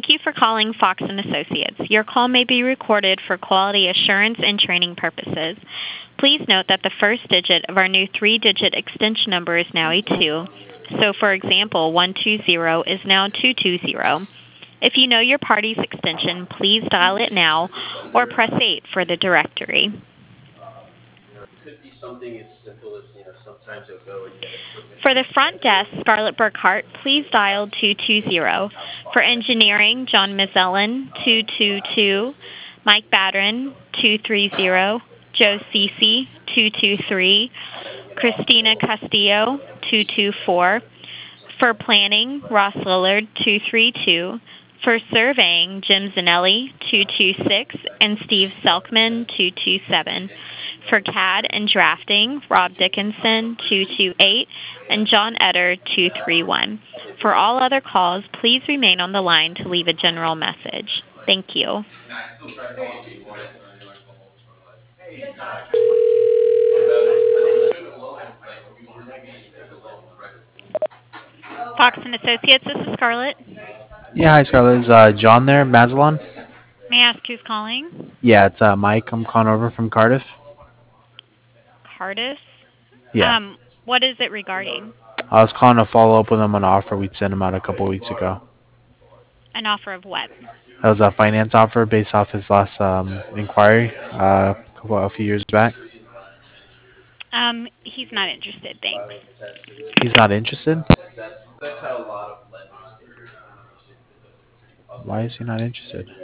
Thank you for calling Fox and Associates. Your call may be recorded for quality assurance and training purposes. Please note that the first digit of our new three-digit extension number is now a 2. So, for example, 120 is now 220. If you know your party's extension, please dial it now or press 8 for the directory. For the front desk, Scarlett Burkhart, please dial 220. For engineering, John Mazellan, 222. Mike Badron, 230. Joe Cece, 223. Christina Castillo, 224. For planning, Ross Lillard, 232. For surveying, Jim Zanelli, 226. And Steve Selkman, 227. For CAD and drafting, Rob Dickinson, 228, and John Etter, 231. For all other calls, please remain on the line to leave a general message. Thank you. Fox and Associates, this is Scarlett. Yeah, hi Scarlett. Is John there, Mazelon? May I ask who's calling? Yeah, it's Mike. I'm calling over from Cardiff. Cardiff. Yeah. What is it regarding? I was calling to follow up with him on an offer we'd sent him out a couple of weeks ago. An offer of what? That was a finance offer based off his last inquiry a few years back. He's not interested, thanks. He's not interested? Why is he not interested?